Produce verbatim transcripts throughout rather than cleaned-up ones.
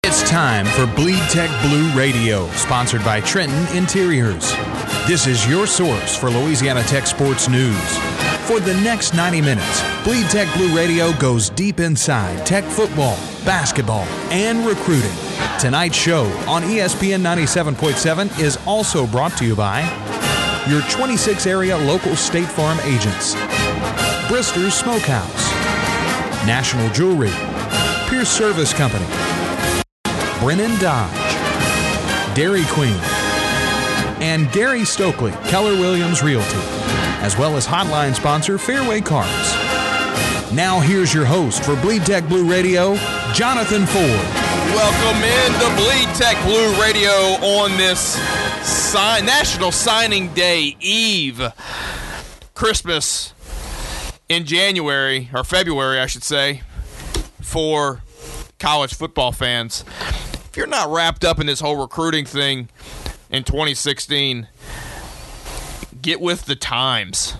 It's time for Bleed Tech Blue Radio, sponsored by Trenton Interiors. This is your source for Louisiana Tech sports news. For the next ninety minutes, Bleed Tech Blue Radio goes deep inside Tech football, basketball, and recruiting. Tonight's show on E S P N ninety-seven point seven is also brought to you by your twenty-six area local State Farm agents, Brister's Smokehouse, National Jewelry, Pierce Service Company, Brennan Dodge, Dairy Queen, and Gary Stokely, Keller Williams Realty, as well as hotline sponsor Fairway Cars. Now here's your host for Bleed Tech Blue Radio, Jonathan Ford. Welcome in to Bleed Tech Blue Radio on this si- National Signing Day Eve. Christmas in January, or February, I should say, for college football fans. If you're not wrapped up in this whole recruiting thing in twenty sixteen, get with the times.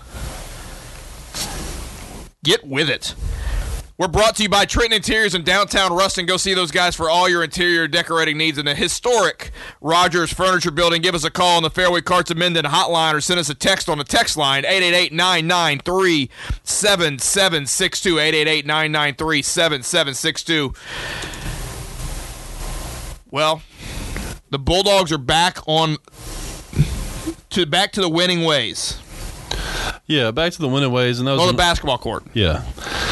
Get with it. We're brought to you by Trenton Interiors in downtown Ruston. Go see those guys for all your interior decorating needs in the historic Rogers Furniture Building. Give us a call on the Fairway Carts and Minden hotline or send us a text on the text line, eight eight eight, nine nine three, seven seven six two, eight eight eight, nine nine three, seven seven six two. Well, the Bulldogs are back on to back to the winning ways. Yeah, back to the winning ways, and that was on the an, basketball court. Yeah,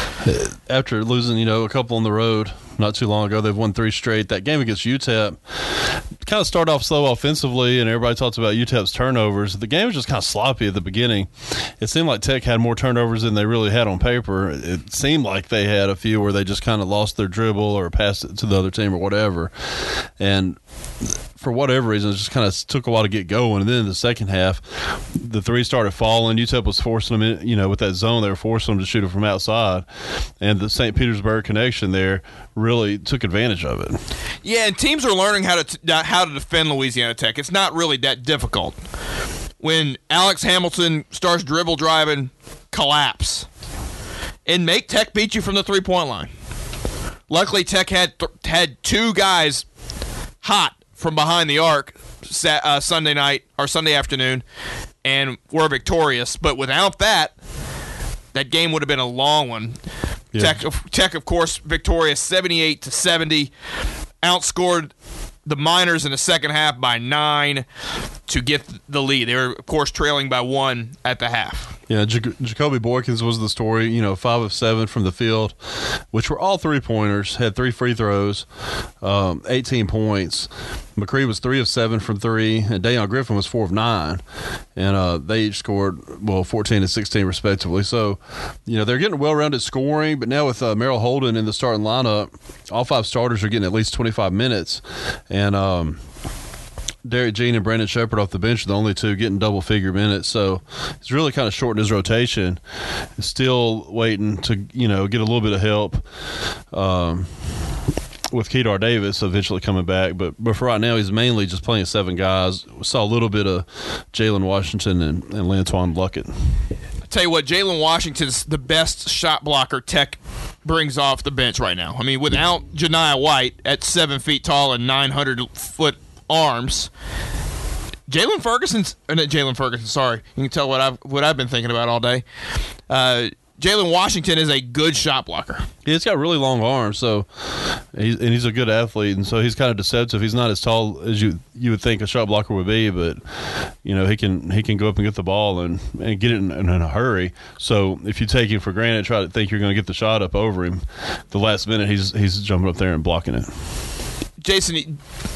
after losing, you know, a couple on the road not too long ago, they've won three straight. That game against U T E P kind of started off slow offensively, and everybody talks about U T E P's turnovers. The game was just kind of sloppy at the beginning. It seemed like Tech had more turnovers than they really had on paper. It seemed like they had a few where they just kind of lost their dribble or passed it to the other team or whatever, and for whatever reason, it just kind of took a while to get going. And then in the second half, the three started falling. U T E P was forcing them in, you know, with that zone, they were forcing them to shoot it from outside. And the Saint Petersburg connection there really took advantage of it. Yeah, and teams are learning how to t- how to defend Louisiana Tech. It's not really that difficult. When Alex Hamilton starts dribble driving, collapse, and make Tech beat you from the three-point line. Luckily, Tech had th- had two guys hot from behind the arc uh, Sunday night or Sunday afternoon, and were victorious. But without that, that game would have been a long one. Yeah. Tech, Tech, of course, victorious seventy-eight to seventy, outscored the Miners in the second half by nine to get the lead. They were, of course, trailing by one at the half. Yeah, J- Jacoby Boykins was the story. You know, five of seven from the field, which were all three-pointers, had three free throws, um, eighteen points. McCree was three of seven from three, and Dayon Griffin was four of nine. And uh, they each scored, well, fourteen and sixteen respectively. So, you know, they're getting well-rounded scoring, but now with uh, Merrill Holden in the starting lineup, all five starters are getting at least twenty-five minutes. And um, Derek Jean and Brandon Shepard off the bench are the only two getting double-figure minutes. So he's really kind of shortened his rotation. Still waiting to, you know, get a little bit of help um, with Kedar Davis eventually coming back. But, but for right now, he's mainly just playing seven guys. We saw a little bit of Jalen Washington and, and Lantuan Luckett. I'll tell you what, Jalen Washington's the best shot blocker Tech brings off the bench right now. I mean, without Janiah White at seven feet tall and nine hundred foot arms, Jalen Ferguson's uh, not Jalen Ferguson. Sorry, you can tell what I've what I've been thinking about all day. Uh, Jalen Washington is a good shot blocker. Yeah, he's got really long arms, so he's, and he's a good athlete, and so he's kind of deceptive. He's not as tall as you you would think a shot blocker would be, but you know he can he can go up and get the ball and, and get it in, in a hurry. So if you take him for granted, try to think you're going to get the shot up over him, the last minute he's he's jumping up there and blocking it. Jason,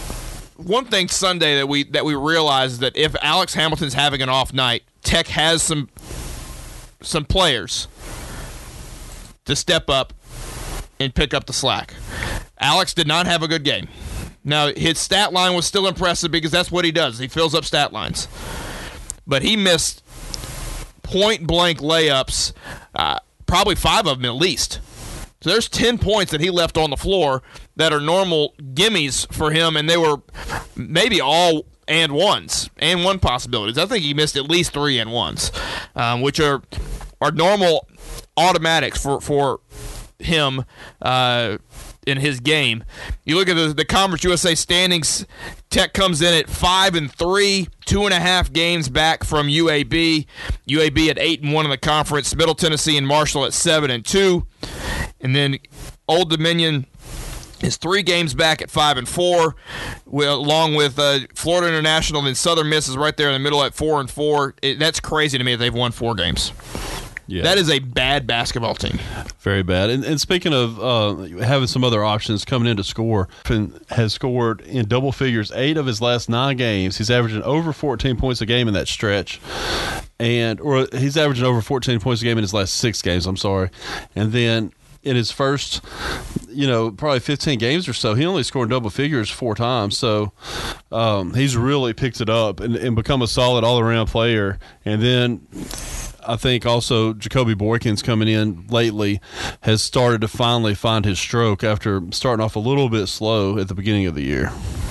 one thing Sunday that we that we realized that if Alex Hamilton's having an off night, Tech has some some players to step up and pick up the slack. Alex did not have a good game. Now, his stat line was still impressive because that's what he does. He fills up stat lines. But he missed point-blank layups, uh, probably five of them at least. So there's ten points that he left on the floor that are normal gimmies for him, and they were maybe all and ones, and one possibilities. I think he missed at least three and ones, um, which are are normal automatics for, for him. Uh, in his game. You look at the, the Conference U S A standings. Tech comes in at five and three, two and a half games back from U A B. U A B at eight and one in the conference. Middle Tennessee and Marshall at seven and two, and then Old Dominion is three games back at five and four, well, along with uh, Florida International. Then Southern Miss is right there in the middle at four and four. It, that's crazy to me that they've won four games. Yeah. That is a bad basketball team. Very bad. And, and speaking of uh, having some other options coming in to score, Finn has scored in double figures eight of his last nine games. He's averaging over fourteen points a game in that stretch. And or he's averaging over fourteen points a game in his last six games, I'm sorry. And then in his first, you know, probably fifteen games or so, he only scored double figures four times. So um, he's really picked it up and, and become a solid all-around player. And then I think also Jacoby Boykins coming in lately has started to finally find his stroke after starting off a little bit slow at the beginning of the year.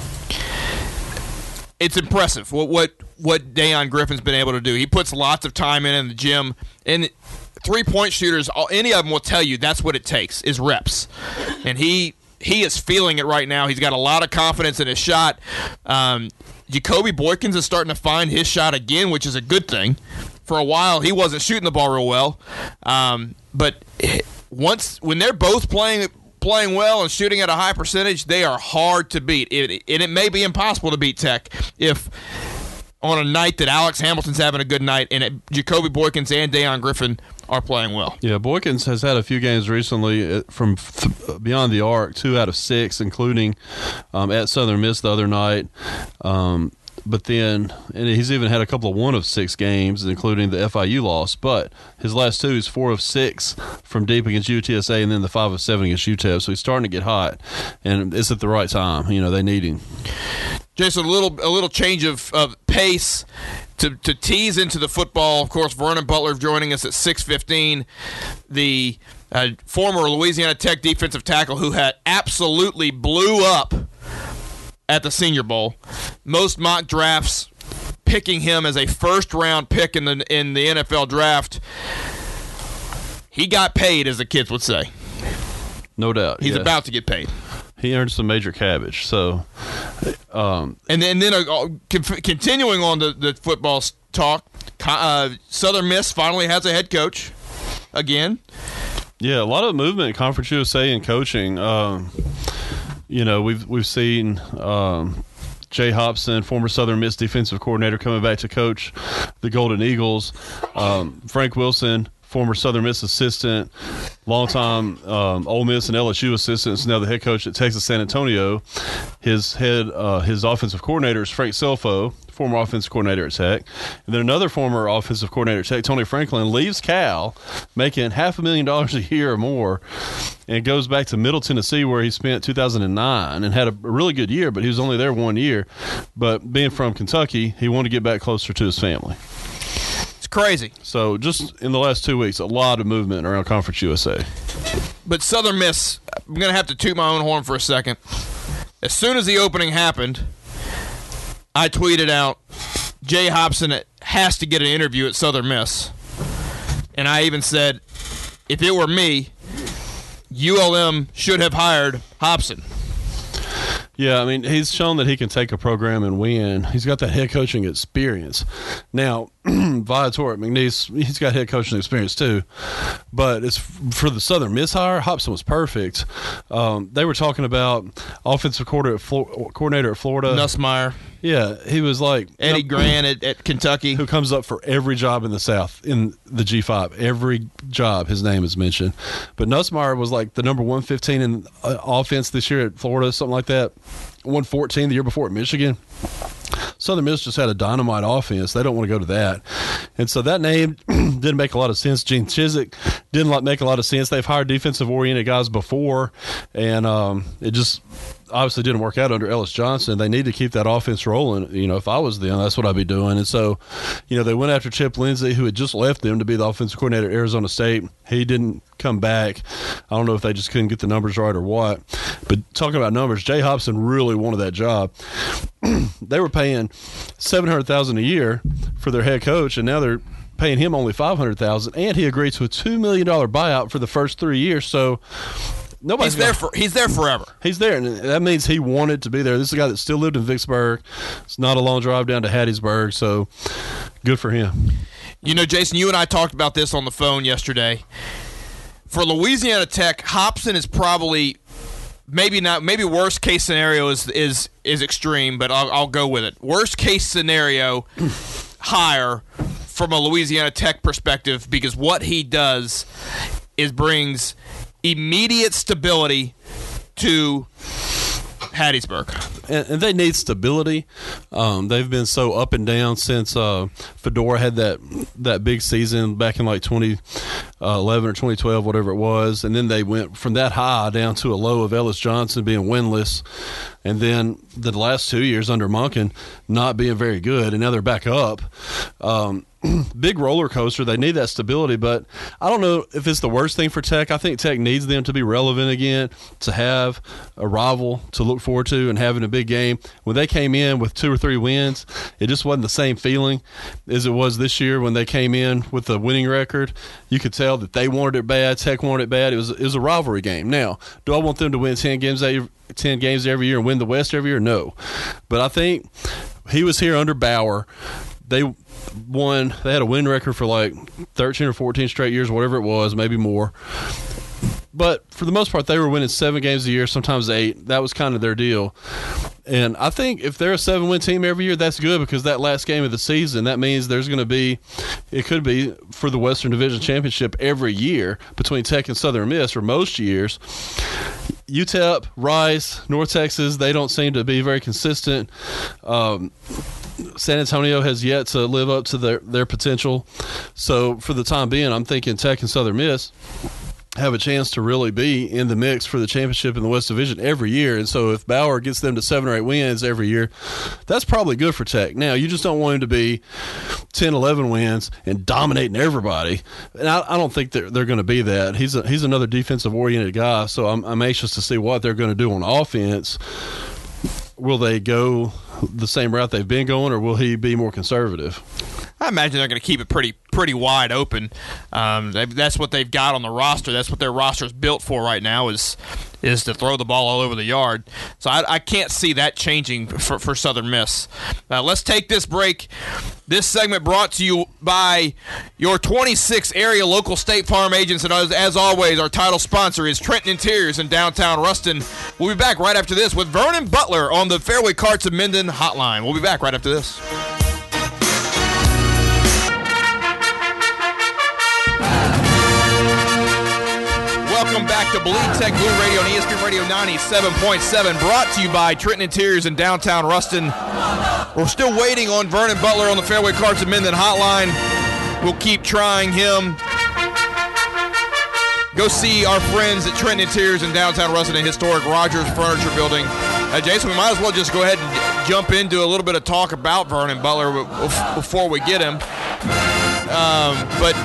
It's impressive what what, what Dayon Griffin's been able to do. He puts lots of time in in the gym. And three-point shooters, any of them will tell you that's what it takes, is reps. And he he is feeling it right now. He's got a lot of confidence in his shot. Um, Jacoby Boykins is starting to find his shot again, which is a good thing. For a while, he wasn't shooting the ball real well. Um, but once when they're both playing playing well and shooting at a high percentage, they are hard to beat. It, and it may be impossible to beat Tech if on a night that Alex Hamilton's having a good night and it, Jacoby Boykins and Dayon Griffin are playing well. Yeah, Boykins has had a few games recently from th- beyond the arc, two out of six, including um, at Southern Miss the other night. Um, But then, and he's even had a couple of one of six games, including the F I U loss. But his last two is four of six from deep against U T S A, and then the five of seven against U T E P. So he's starting to get hot, and it's at the right time. You know, they need him. Jason, a little a little change of, of pace to to tease into the football. Of course, Vernon Butler joining us at six fifteen. The uh, former Louisiana Tech defensive tackle who had absolutely blew up at the Senior Bowl. Most mock drafts picking him as a first-round pick in the in the N F L draft. He got paid, as the kids would say. No doubt. He's yes. about to get paid. He earned some major cabbage. So, um, and then, and then uh, continuing on the, the football talk, uh, Southern Miss finally has a head coach again. Yeah, a lot of movement in Conference U S A in coaching. Um, You know, we've we've seen um, Jay Hobson, former Southern Miss defensive coordinator, coming back to coach the Golden Eagles. Um, Frank Wilson, former Southern Miss assistant, longtime um, Ole Miss and L S U assistant, is now the head coach at Texas San Antonio. His head, uh, his offensive coordinator is Frank Selfo, former offensive coordinator at Tech. And then another former offensive coordinator at Tech, Tony Franklin, leaves Cal, making half a million dollars a year or more, and goes back to Middle Tennessee, where he spent two thousand nine and had a really good year, but he was only there one year. But being from Kentucky, he wanted to get back closer to his family. It's crazy. So just in the last two weeks, a lot of movement around Conference U S A. But Southern Miss, I'm going to have to toot my own horn for a second. As soon as the opening happened, I tweeted out, Jay Hobson has to get an interview at Southern Miss. And I even said, if it were me, U L M should have hired Hobson. Yeah, I mean, he's shown that he can take a program and win. He's got that head coaching experience. Now, Viator at McNeese, he's got head coaching experience too. But it's for the Southern Miss hire, Hobson was perfect. Um, they were talking about offensive coordinator at, Flor- coordinator at Florida. Nussmeier. Yeah, he was like Eddie you know, Grant at, at Kentucky, who comes up for every job in the South in the G five. Every job, his name is mentioned. But Nussmeier was like the number one fifteen in uh, offense this year at Florida, something like that. one fourteen the year before at Michigan. Southern Miss just had a dynamite offense. They don't want to go to that. And so that name didn't make a lot of sense. Gene Chizik didn't make a lot of sense. They've hired defensive-oriented guys before, and um, it just obviously didn't work out under Ellis Johnson. They need to keep that offense rolling. You know, if I was them, that's what I'd be doing. And so, you know, they went after Chip Lindsey, who had just left them to be the offensive coordinator at Arizona State. He didn't come back. I don't know if they just couldn't get the numbers right or what. But talking about numbers, Jay Hobson really wanted that job. They were paying seven hundred thousand dollars a year for their head coach, and now they're paying him only five hundred thousand dollars, and he agreed to a two million dollars buyout for the first three years. So Nobody's he's there gonna, for he's there forever. He's there, and that means he wanted to be there. This is a guy that still lived in Vicksburg. It's not a long drive down to Hattiesburg, so good for him. You know, Jason, you and I talked about this on the phone yesterday. For Louisiana Tech, Hopson is probably maybe not maybe worst case scenario is is is extreme, but I'll, I'll go with it. Worst case scenario hire from a Louisiana Tech perspective, because what he does is brings immediate stability to Hattiesburg. And, and they need stability. Um, they've been so up and down since uh, Fedora had that that big season back in like twenty eleven or twenty twelve, whatever it was. And then they went from that high down to a low of Ellis Johnson being winless. And then the last two years under Monken not being very good. And now they're back up. Um, big roller coaster. They need that stability, but I don't know if it's the worst thing for Tech. I think Tech needs them to be relevant again, to have a rival to look forward to and having a big game. When they came in with two or three wins, it just wasn't the same feeling as it was this year when they came in with a winning record. You could tell that they wanted it bad, Tech wanted it bad. It was it was a rivalry game. Now, do I want them to win ten games every, ten games every year and win the West every year? No. But I think he was here under Bauer. They won. They had a win record for like thirteen or fourteen straight years, whatever it was, maybe more. But for the most part, they were winning seven games a year, sometimes eight. That was kind of their deal. And I think if they're a seven-win team every year, that's good, because that last game of the season, that means there's going to be, it could be for the Western Division Championship every year between Tech and Southern Miss, for most years. U T E P, Rice, North Texas, they don't seem to be very consistent. Um, San Antonio has yet to live up to their, their potential. So for the time being, I'm thinking Tech and Southern Miss have a chance to really be in the mix for the championship in the West Division every year. And so if Bauer gets them to seven or eight wins every year, that's probably good for Tech. Now, you just don't want him to be ten, eleven wins and dominating everybody. And I, I don't think they're, they're going to be that. He's a, he's another defensive-oriented guy, so I'm, I'm anxious to see what they're going to do on offense. Will they go the same route they've been going, or will he be more conservative? I imagine they're going to keep it pretty pretty wide open. Um, that's what they've got on the roster. That's what their roster is built for right now, is is to throw the ball all over the yard. So I, I can't see that changing for, for Southern Miss. Uh, let's take this break. This segment brought to you by your twenty-six area local State Farm agents. And as, as always, our title sponsor is Trenton Interiors in downtown Ruston. We'll be back right after this with Vernon Butler on the Fairway Carts of Minden hotline. We'll be back right after this. Welcome back to Bleed Tech Blue Radio on E S P N Radio ninety-seven point seven, brought to you by Trenton Interiors in downtown Ruston. We're still waiting on Vernon Butler on the Fairway Carts of Minden hotline. We'll keep trying him. Go see our friends at Trenton Interiors in downtown Ruston, a historic Rogers Furniture Building. Uh, Jason, we might as well just go ahead and jump into a little bit of talk about Vernon Butler before we get him. Um, but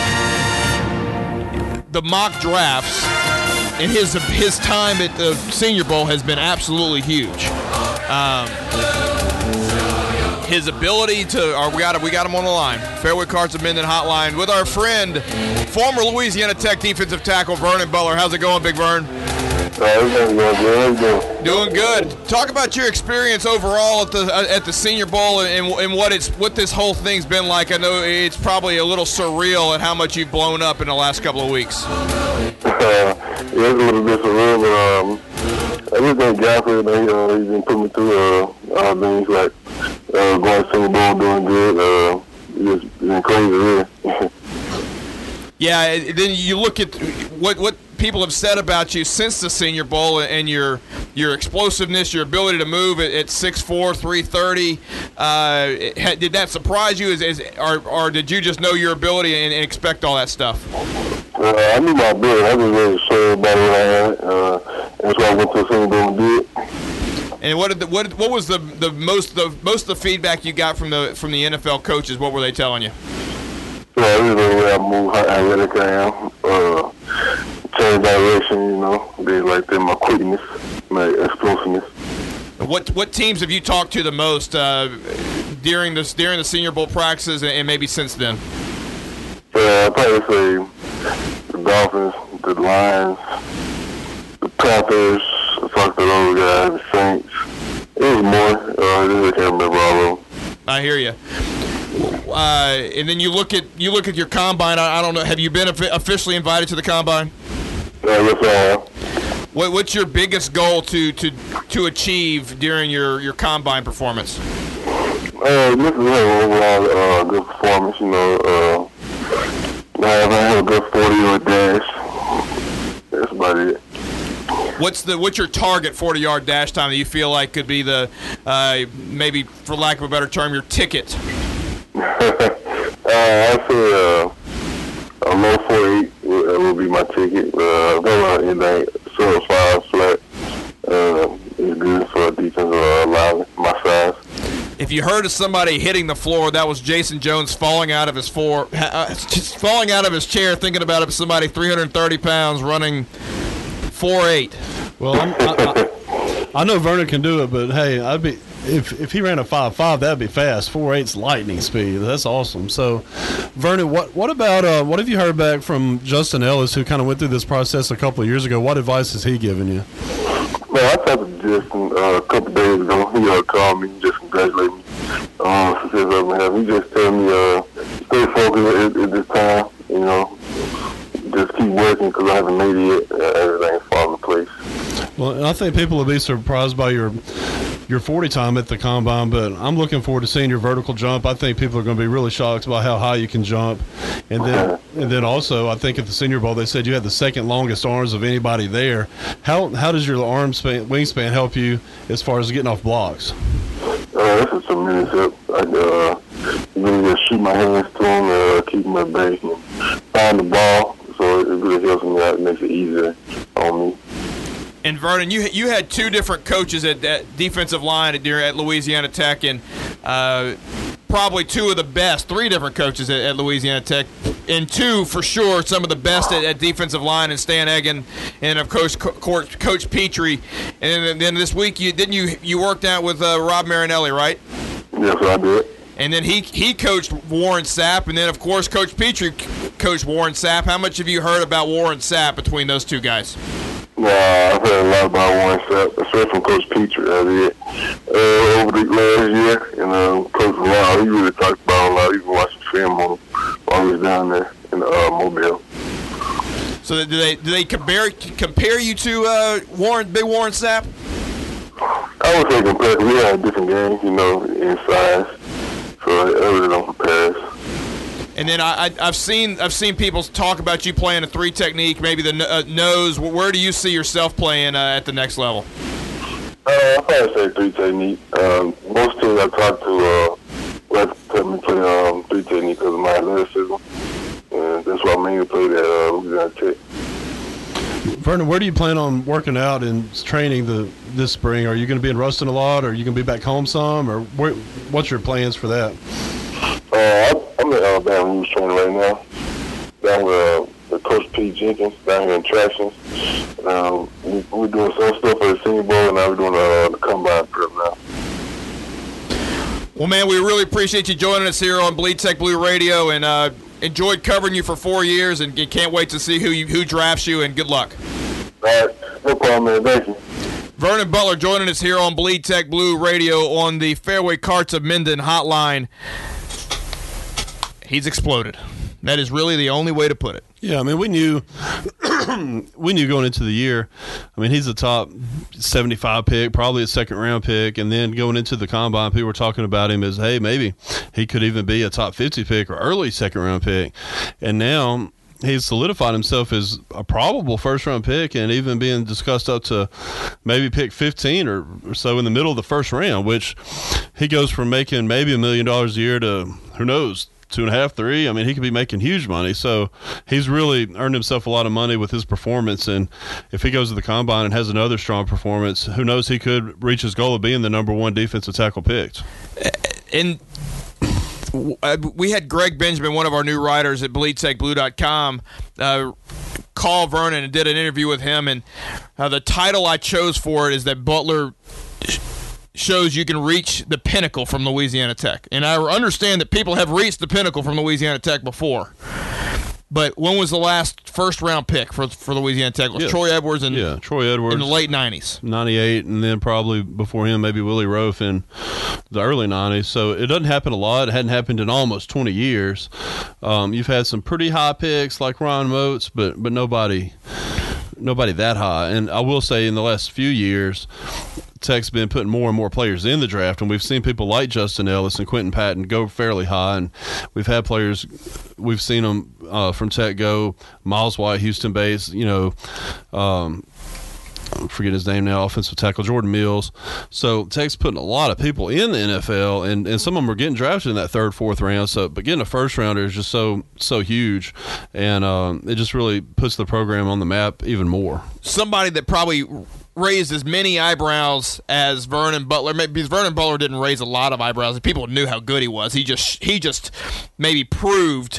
the mock drafts and his his time at the Senior Bowl has been absolutely huge. Um, his ability to, or we got we got him on the line. Fairway Carts of Minden hotline with our friend, former Louisiana Tech defensive tackle Vernon Butler. How's it going, Big Vern? Doing good. Talk about your experience overall at the uh, at the Senior Bowl and, and what it's what this whole thing's been like. I know it's probably a little surreal at how much you've blown up in the last couple of weeks. Uh, it's a little bit surreal, but um, everything Gafford, uh, he's been putting me through uh, all things like uh, going to Senior Bowl, doing good. Uh, it's been crazy, really. Yeah, then you look at what what people have said about you since the Senior Bowl and your your explosiveness, your ability to move at, at six four, three thirty. Uh, did that surprise you, as, as, or, or did you just know your ability and, and expect all that stuff? Uh, I knew my ability. I was really sure about what I had. Uh, that's why I went to the Senior Bowl and did. And what did the, what what was the, the most the most of the feedback you got from the from the N F L coaches? What were they telling you? Yeah, it was the way I move, how athletic I am, uh, change direction, you know, be like that, my quickness, my explosiveness. What what teams have you talked to the most uh, during this during the Senior Bowl practices and, and maybe since then? Yeah, I'd probably say the Dolphins, the Lions, Panthers, I talked to those guys, the Saints. It was more. Uh, I just can't remember all of them. I hear you. Uh, and then you look at you look at your combine. I, I don't know. Have you been officially invited to the combine? Yeah, yes, I am. What, what's your biggest goal to, to to achieve during your, your combine performance? Uh, this is an overall uh, good performance. You know, uh, I have a good forty-yard dash. That's about it. What's the what's your target forty-yard dash time that you feel like could be the uh, maybe, for lack of a better term, your ticket? uh, I'd say uh, a low forty-eight will, will be my ticket. Uh, don't anything sort of five flat uh, is good for a defensive uh, line my size. If you heard of somebody hitting the floor, that was Jason Jones falling out of his floor, uh, just falling out of his chair, thinking about it. Somebody three hundred thirty pounds running four eight. Well, I'm, I, I, I know Vernon can do it, but hey, I'd be if if he ran a five five, that'd be fast. four eight's lightning speed. That's awesome. So, Vernon, what what about uh, what have you heard back from Justin Ellis, who kind of went through this process a couple of years ago? What advice has he given you? Well, I talked to Justin uh, a couple of days ago. He uh, called me and just congratulated me on uh, success I've been having. He just told me uh, stay focused at, at this time. You know, just keep working because I haven't made it yet. Uh, everything's falling in place. Well, and I think people will be surprised by your your forty time at the combine, but I'm looking forward to seeing your vertical jump. I think people are going to be really shocked about how high you can jump. And then and then also, I think at the Senior Bowl, they said you had the second longest arms of anybody there. How how does your arm span, wingspan help you as far as getting off blocks? Uh, this is tremendous help. I uh, really just shoot my hands to them, uh, keep them at bay, and find the ball. So it really helps me out. It makes it easier on me. And Vernon, you you had two different coaches at, at defensive line at, at Louisiana Tech, and uh, probably two of the best, three different coaches at, at Louisiana Tech, and two for sure some of the best at, at defensive line, and Stan Egan, and of course Coach, Coach Petrie. And then this week, you didn't you you worked out with uh, Rob Marinelli, right? Yes, I did. And then he he coached Warren Sapp, and then of course Coach Petrie coached Warren Sapp. How much have you heard about Warren Sapp between those two guys? Yeah, I've heard a lot about Warren Sapp, especially from Coach Petrie. I did uh, over the last year, and uh, Coach Rob, he really talked about a lot. He was watching film on him while he was down there in uh, Mobile. So do they do they compare compare you to uh, Warren, Big Warren Sapp? I would say compare. We had different games, you know, in size, so I really don't compare us. And then I, I, I've seen I've seen people talk about you playing a three technique, maybe the uh, nose. Where do you see yourself playing uh, at the next level? Uh, I probably say three technique. Um, most teams I talk to uh, like to tell me play um, three technique because of my athleticism, and that's why I mainly played at uh, Louisiana Tech. Vernon, where do you plan on working out and training the this spring? Are you going to be in Ruston a lot, or are you going to be back home some, or where, what's your plans for that? Uh, I'm in Alabama Youth Training right now, down with uh, the Coach P. Jenkins, down here in Tractions. Um, we, we're doing some stuff for the Senior Bowl, and now we're doing uh, the Combine prep now. Well, man, we really appreciate you joining us here on Bleed Tech Blue Radio, and uh, enjoyed covering you for four years, and can't wait to see who you, who drafts you, and good luck. All right, no problem, man. Thank you. Vernon Butler joining us here on Bleed Tech Blue Radio on the Fairway Carts of Minden hotline. He's exploded. That is really the only way to put it. Yeah, I mean, we knew we knew going into the year. I mean, he's a top seventy-five pick, probably a second-round pick, and then going into the combine, people were talking about him as, hey, maybe he could even be a top fifty pick or early second-round pick. And now he's solidified himself as a probable first-round pick and even being discussed up to maybe pick fifteen or, or so in the middle of the first round, which he goes from making maybe a million dollars a year to, who knows, two and a half, three. I mean, he could be making huge money. So he's really earned himself a lot of money with his performance. And if he goes to the combine and has another strong performance, who knows, he could reach his goal of being the number one defensive tackle picked. And we had Greg Benjamin, one of our new writers at bleed tech blue dot com, uh, call Vernon and did an interview with him. And uh, the title I chose for it is that Butler shows you can reach the pinnacle from Louisiana Tech. And I understand that people have reached the pinnacle from Louisiana Tech before. But when was the last first-round pick for for Louisiana Tech? It was yeah. Troy Edwards in, yeah, Troy Edwards in the late nineties. ninety-eight, and then probably before him, maybe Willie Rofe in the early nineties. So it doesn't happen a lot. It hadn't happened in almost twenty years. Um, you've had some pretty high picks like Ryan Moats, but but nobody nobody that high. And I will say in the last few years, Tech's been putting more and more players in the draft, and we've seen people like Justin Ellis and Quentin Patton go fairly high, and we've had players, we've seen them uh, from Tech go, Miles White, Houston-based, you know, um, I forget his name now, offensive tackle Jordan Mills. So Tech's putting a lot of people in the N F L, and, and some of them are getting drafted in that third, fourth round. So, but getting a first rounder is just so so huge, and um, it just really puts the program on the map even more. Somebody that probably raised as many eyebrows as Vernon Butler. Maybe Vernon Butler didn't raise a lot of eyebrows. People knew how good he was. He just he just maybe proved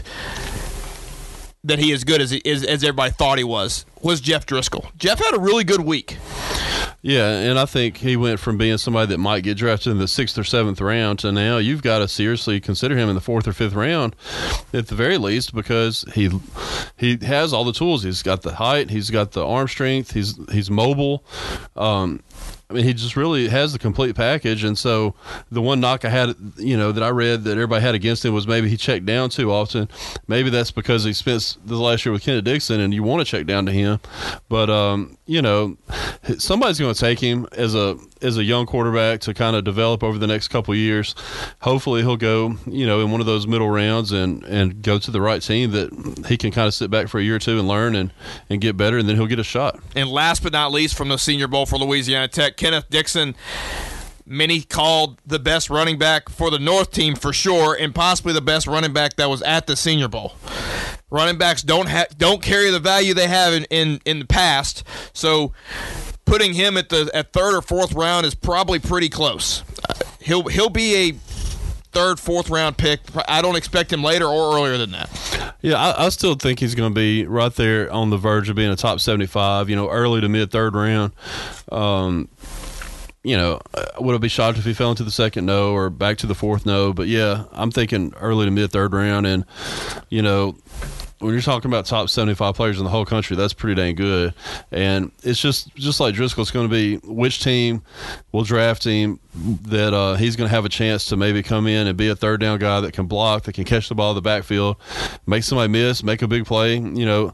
that he is good as, he, as as everybody thought he was, was Jeff Driscoll. Jeff had a really good week. Yeah, and I think he went from being somebody that might get drafted in the sixth or seventh round to now you've got to seriously consider him in the fourth or fifth round at the very least, because he he has all the tools. He's got the height, he's got the arm strength, he's he's mobile. Um, I mean, he just really has the complete package. And so the one knock I had, you know, that I read that everybody had against him was maybe he checked down too often. Maybe that's because he spent the last year with Kenneth Dixon and you want to check down to him. But, um, you know, somebody's going to take him as a as a young quarterback to kind of develop over the next couple of years. Hopefully he'll go, you know, in one of those middle rounds and, and go to the right team that he can kind of sit back for a year or two and learn and, and get better, and then he'll get a shot. And last but not least, from the Senior Bowl for Louisiana Tech, Kenneth Dixon, many called the best running back for the North team for sure, and possibly the best running back that was at the Senior Bowl. Running backs don't ha- don't carry the value they have in, in, in the past, so putting him at the at third or fourth round is probably pretty close. Uh, he'll he'll be a third, fourth round pick. I don't expect him later or earlier than that. Yeah, I, I still think he's going to be right there on the verge of being a top seventy-five, you know, early to mid third round. Um, you know, would I be shocked if he fell into the second? No, or back to the fourth? No. But yeah, I'm thinking early to mid third round. And, you know, when you're talking about top seventy-five players in the whole country, that's pretty dang good. And it's just just like Driscoll, it's going to be which team will draft him that uh, he's going to have a chance to maybe come in and be a third down guy that can block, that can catch the ball in the backfield, make somebody miss, make a big play. You know,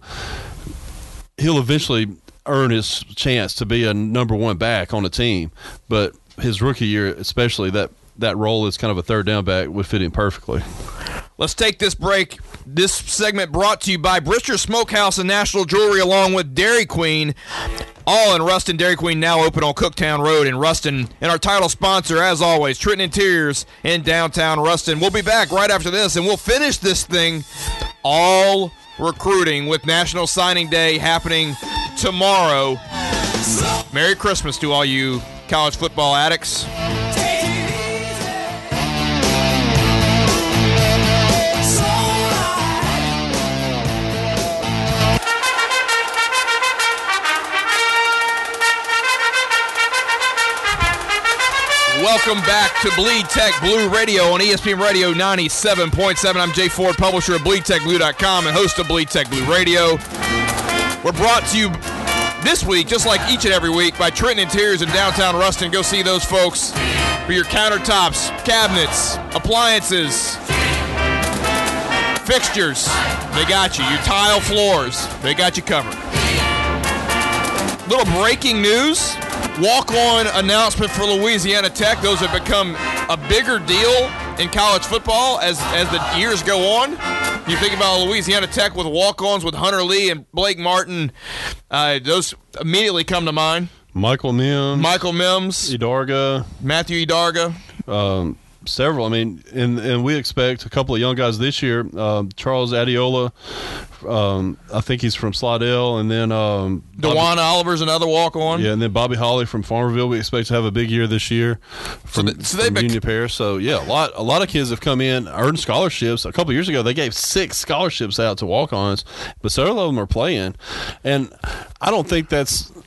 he'll eventually earn his chance to be a number one back on a team. But his rookie year, especially, that, that role as kind of a third down back would fit him perfectly. Let's take this break. This segment brought to you by Brister Smokehouse and National Jewelry, along with Dairy Queen, all in Ruston. Dairy Queen now open on Cooktown Road in Ruston. And our title sponsor, as always, Trenton Interiors in downtown Ruston. We'll be back right after this, and we'll finish this thing all recruiting with National Signing Day happening tomorrow. Merry Christmas to all you college football addicts. Welcome back to Bleed Tech Blue Radio on E S P N Radio ninety-seven point seven. I'm Jay Ford, publisher of bleed tech blue dot com and host of Bleed Tech Blue Radio. We're brought to you this week, just like each and every week, by Trenton Interiors in downtown Ruston. Go see those folks for your countertops, cabinets, appliances, fixtures. They got you. Your tile floors, they got you covered. Little breaking news. Walk-on announcement for Louisiana Tech. Those have become a bigger deal in college football as, as the years go on. You think about Louisiana Tech with walk-ons with Hunter Lee and Blake Martin. Uh, those immediately come to mind. Michael Mims. Michael Mims. Idarga. Matthew Idarga. Um, several. I mean, and, and we expect a couple of young guys this year. Um, Charles Adiola. Um, I think he's from Slidell, and then um, DeJuan Oliver's another walk-on. Yeah, and then Bobby Holly from Farmerville. We expect to have a big year this year from, so, the, so from bec- Union Parish. So yeah, a lot a lot of kids have come in, earned scholarships. A couple of years ago, they gave six scholarships out to walk-ons, but several of them are playing, and I don't think that's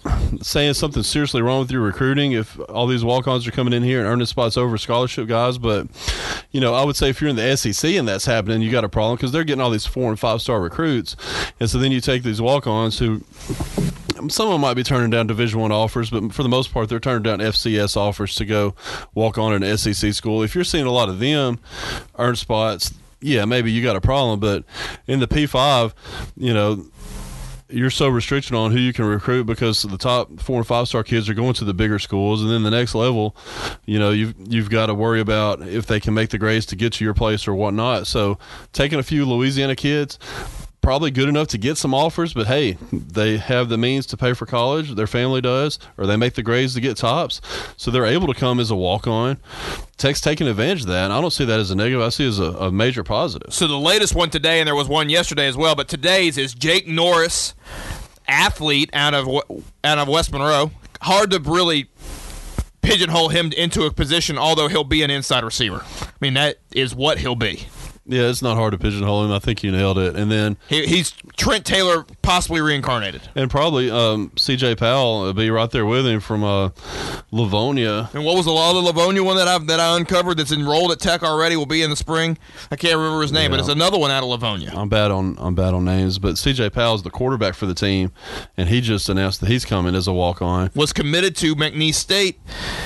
saying something seriously wrong with your recruiting if all these walk-ons are coming in here and earning spots over scholarship guys. But, you know, I would say if you're in the S E C and that's happening, you got a problem because they're getting all these four- and five-star recruits. And so then you take these walk-ons who – some of them might be turning down Division One offers, but for the most part, they're turning down F C S offers to go walk on in an S E C school. If you're seeing a lot of them earn spots, yeah, maybe you got a problem. But in the P five, you know, you're so restricted on who you can recruit because the top four and five star kids are going to the bigger schools, and then the next level, you know, you've you've got to worry about if they can make the grades to get to your place or whatnot. So taking a few Louisiana kids, probably good enough to get some offers, but hey, they have the means to pay for college, their family does, or they make the grades to get tops, so they're able to come as a walk-on. Tech's taking advantage of that, and I don't see that as a negative. I see it as a, a major positive. So the latest one today, and there was one yesterday as well, but today's is Jake Norris, athlete out of out of West Monroe. Hard to really pigeonhole him into a position, although he'll be an inside receiver. I mean, that is what he'll be. Yeah, it's not hard to pigeonhole him. I think you nailed it. And then he, he's Trent Taylor possibly reincarnated. And probably um, C J Powell will be right there with him from uh, Livonia. And what was the other Livonia one that I that I uncovered that's enrolled at Tech already, will be in the spring? I can't remember his name, yeah. But it's another one out of Livonia. I'm bad on I'm bad on names, but C J Powell's the quarterback for the team, and he just announced that he's coming as a walk-on. Was committed to McNeese State.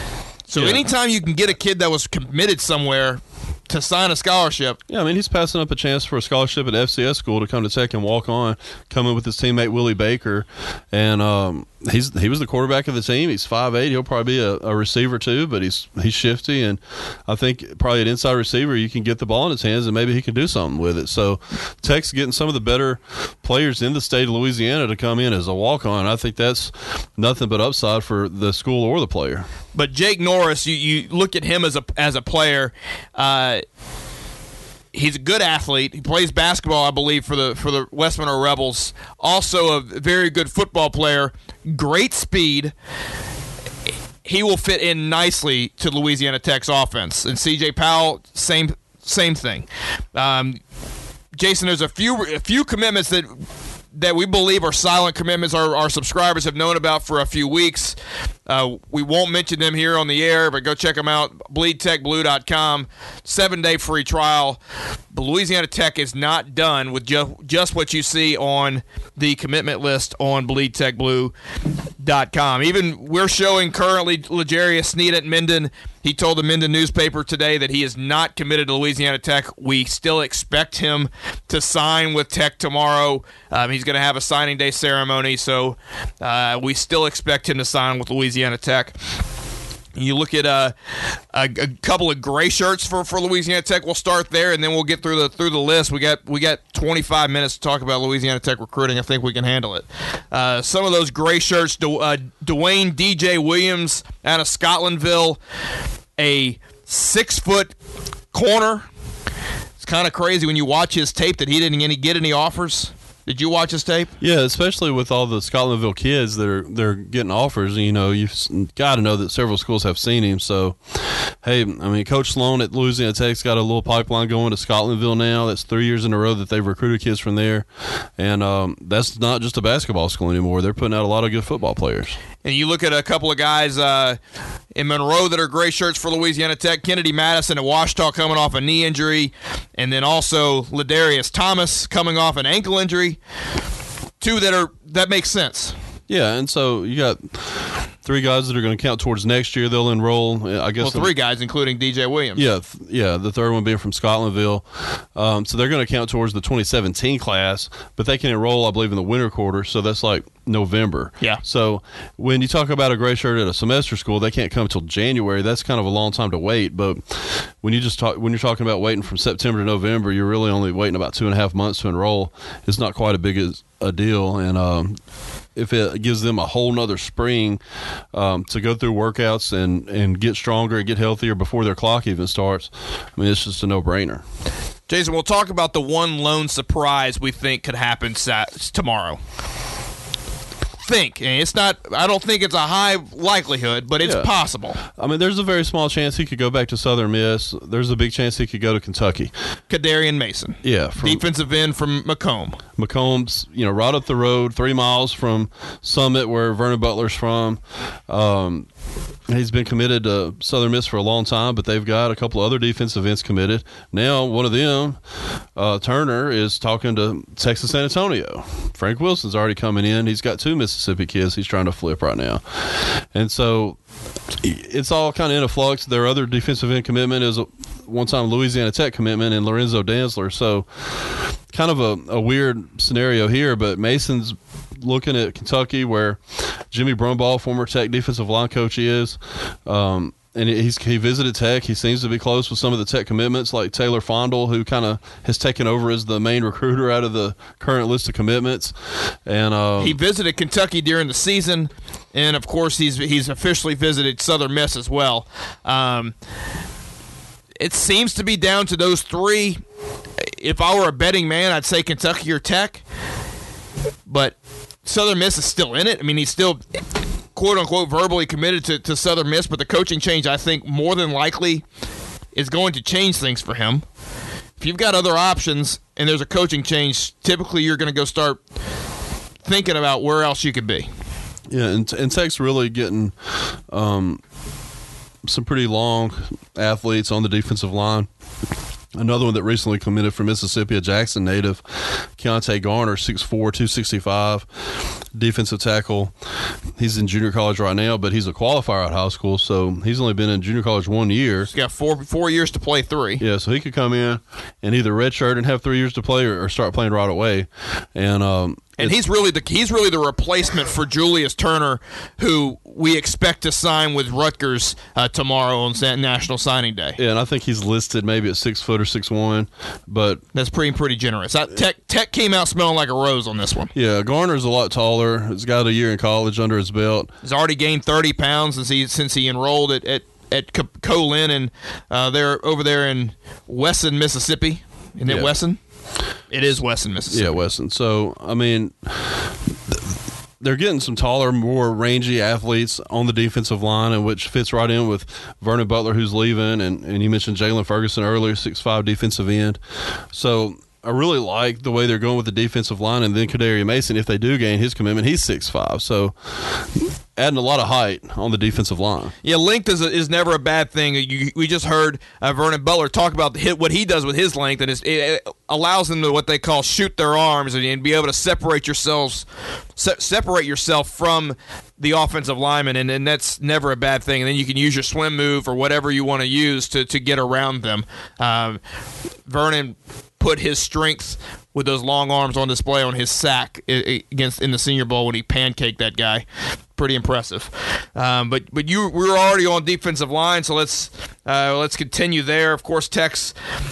So yeah. Anytime you can get a kid that was committed somewhere to sign a scholarship. Yeah, I mean, he's passing up a chance for a scholarship at F C S school to come to Tech and walk on, coming with his teammate Willie Baker. And um, he's he was the quarterback of the team. He's five eight. He'll probably be a, a receiver too, but he's he's shifty. And I think probably an inside receiver, you can get the ball in his hands and maybe he can do something with it. So Tech's getting some of the better players in the state of Louisiana to come in as a walk-on. I think that's nothing but upside for the school or the player. But Jake Norris, you, you look at him as a as a player. Uh, he's a good athlete. He plays basketball, I believe, for the for the West Monroe Rebels. Also a very good football player. Great speed. He will fit in nicely to Louisiana Tech's offense. And C J Powell, same same thing. Um, Jason, there's a few a few commitments that. that we believe are silent commitments our, our subscribers have known about for a few weeks. Uh, we won't mention them here on the air, but go check them out, bleed tech blue dot com. Seven-day free trial. But Louisiana Tech is not done with ju- just what you see on the commitment list on bleed tech blue dot com. Even we're showing currently L'Jarius Sneed at Minden. He told the Minden newspaper today that he is not committed to Louisiana Tech. We still expect him to sign with Tech tomorrow. Um, he's going to have a signing day ceremony, so uh, we still expect him to sign with Louisiana Tech. You look at uh, a, a couple of gray shirts for, for Louisiana Tech. We'll start there, and then we'll get through the through the list. We got we got twenty-five minutes to talk about Louisiana Tech recruiting. I think we can handle it. Uh, some of those gray shirts: du- uh, Dwayne D J Williams out of Scotlandville, a six-foot corner. It's kind of crazy when you watch his tape that he didn't any, get any offers. Did you watch his tape? Yeah, especially with all the Scotlandville kids that are they're getting offers. You know, you've got to know that several schools have seen him. So, hey, I mean, Coach Sloan at Louisiana Tech's got a little pipeline going to Scotlandville now. That's three years in a row that they've recruited kids from there. And um, that's not just a basketball school anymore. They're putting out a lot of good football players. And you look at a couple of guys uh, in Monroe that are gray shirts for Louisiana Tech. Kennedy Madison at Ouachita coming off a knee injury. And then also Ladarius Thomas coming off an ankle injury. Two that are that makes sense. Yeah, and so you got three guys that are going to count towards next year. They'll enroll, I guess. Well, three guys, including D J Williams. Yeah, th- yeah. The third one being from Scotlandville. Um, so they're going to count towards the twenty seventeen class, but they can enroll, I believe, in the winter quarter. So that's like November. Yeah. So when you talk about a gray shirt at a semester school, they can't come until January. That's kind of a long time to wait. But when you just talk, when you're talking about waiting from September to November, you're really only waiting about two and a half months to enroll. It's not quite a big a, a deal, and um, if it gives them a whole nother spring um, to go through workouts and, and get stronger and get healthier before their clock even starts, I mean, it's just a no-brainer. Jason, we'll talk about the one lone surprise we think could happen sat- tomorrow. think. And it's not. I don't think it's a high likelihood, but it's Yeah. possible. I mean, there's a very small chance he could go back to Southern Miss. There's a big chance he could go to Kentucky. Kadarian Mason, Yeah, from defensive end from Macomb. Macomb's, you know, right up the road, three miles from Summit, where Vernon Butler's from. Um, he's been committed to Southern Miss for a long time, but they've got a couple of other defensive ends committed. Now, one of them, uh, Turner, is talking to Texas San Antonio. Frank Wilson's already coming in. He's got two Mississippi kids he's trying to flip right now. And so it's all kind of in a flux. Their other defensive end commitment is a one-time Louisiana Tech commitment in Lorenzo Danzler. So kind of a, a weird scenario here, but Mason's looking at Kentucky, where Jimmy Brumbaugh, former Tech defensive line coach, is. Um, and he's he visited Tech. He seems to be close with some of the Tech commitments, like Taylor Fondle, who kind of has taken over as the main recruiter out of the current list of commitments. And um, he visited Kentucky during the season, and of course he's he's officially visited Southern Miss as well. Um, it seems to be down to those three. If I were a betting man, I'd say Kentucky or Tech, but Southern Miss is still in it. I mean, he's still, quote-unquote, verbally committed to, to Southern Miss, but the coaching change, I think, more than likely is going to change things for him. If you've got other options and there's a coaching change, typically you're going to go start thinking about where else you could be. Yeah, and, and Tech's really getting um, some pretty long athletes on the defensive line. Another one that recently committed from Mississippi, a Jackson native, Keontae Garner, six foot four, two sixty-five, defensive tackle. He's in junior college right now, but he's a qualifier at high school, so he's only been in junior college one year. He's got four four years to play three. Yeah, so he could come in and either redshirt and have three years to play, or, or start playing right away. And um, And he's really the he's really the replacement for Julius Turner, who we expect to sign with Rutgers uh, tomorrow on National Signing Day. Yeah, and I think he's listed maybe at six foot or six one, but that's pretty pretty generous. I, Tech Tech came out smelling like a rose on this one. Yeah, Garner's a lot taller. He's got a year in college under his belt. He's already gained thirty pounds since he since he enrolled at at, at Colin and uh, they're over there in Wesson, Mississippi. Isn't it yeah. Wesson? It is Wesson, Mississippi. Yeah, Wesson. So, I mean, they're getting some taller, more rangy athletes on the defensive line, and which fits right in with Vernon Butler, who's leaving, and, and you mentioned Jalen Ferguson earlier, six five defensive end. So I really like the way they're going with the defensive line, and then Kadarian Mason, if they do gain his commitment, he's six five. So adding a lot of height on the defensive line. Yeah, length is a, is never a bad thing. You, we just heard uh, Vernon Butler talk about the hit, what he does with his length, and it's, it allows them to what they call shoot their arms and, and be able to separate yourselves, se- separate yourself from the offensive lineman, and, and that's never a bad thing. And then you can use your swim move or whatever you want to use to, to get around them. Um, Vernon put his strength with those long arms on display on his sack against in the Senior Bowl when he pancaked that guy. Pretty impressive. Um, but but you we were already on defensive line, so let's uh, let's continue there. Of course, Tech's